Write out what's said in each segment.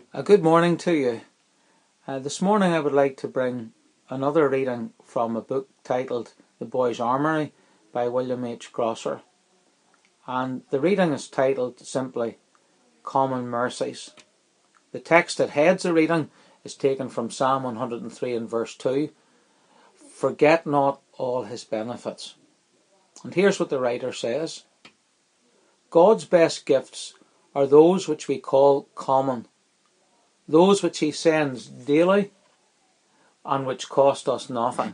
A good morning to you. This morning I would like to bring another reading from a book titled The Boy's Armoury by William H. Grosser. And the reading is titled simply Common Mercies. The text that heads the reading is taken from Psalm 103 and verse 2. Forget not all his benefits. And here's what the writer says. God's best gifts are those which we call common, those which he sends daily and which cost us nothing.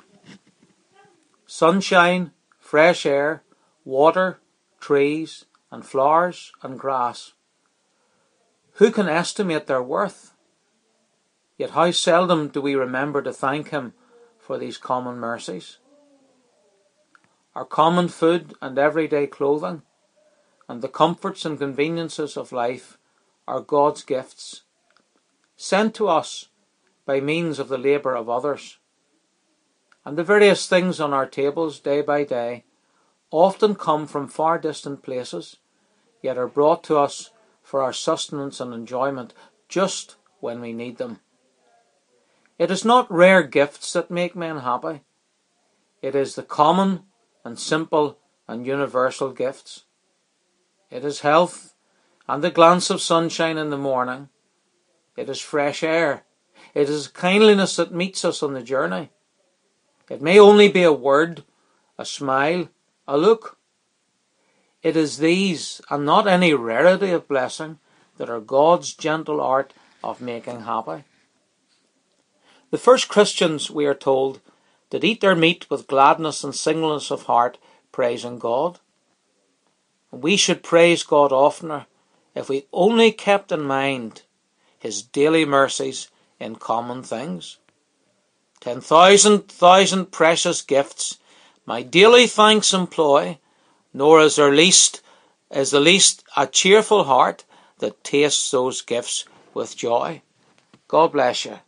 Sunshine, fresh air, water, trees and flowers and grass. Who can estimate their worth? Yet how seldom do we remember to thank him for these common mercies. Our common food and everyday clothing and the comforts and conveniences of life are God's gifts, sent to us by means of the labour of others. And the various things on our tables day by day often come from far distant places, yet are brought to us for our sustenance and enjoyment just when we need them. It is not rare gifts that make men happy. It is the common and simple and universal gifts. It is health and the glance of sunshine in the morning. It is fresh air. It is kindliness that meets us on the journey. It may only be a word, a smile, a look. It is these, and not any rarity of blessing, that are God's gentle art of making happy. The first Christians, we are told, did eat their meat with gladness and singleness of heart, praising God. We should praise God oftener if we only kept in mind his daily mercies in common things. 10,000 precious gifts my daily thanks employ, nor is the least a cheerful heart that tastes those gifts with joy. God bless you.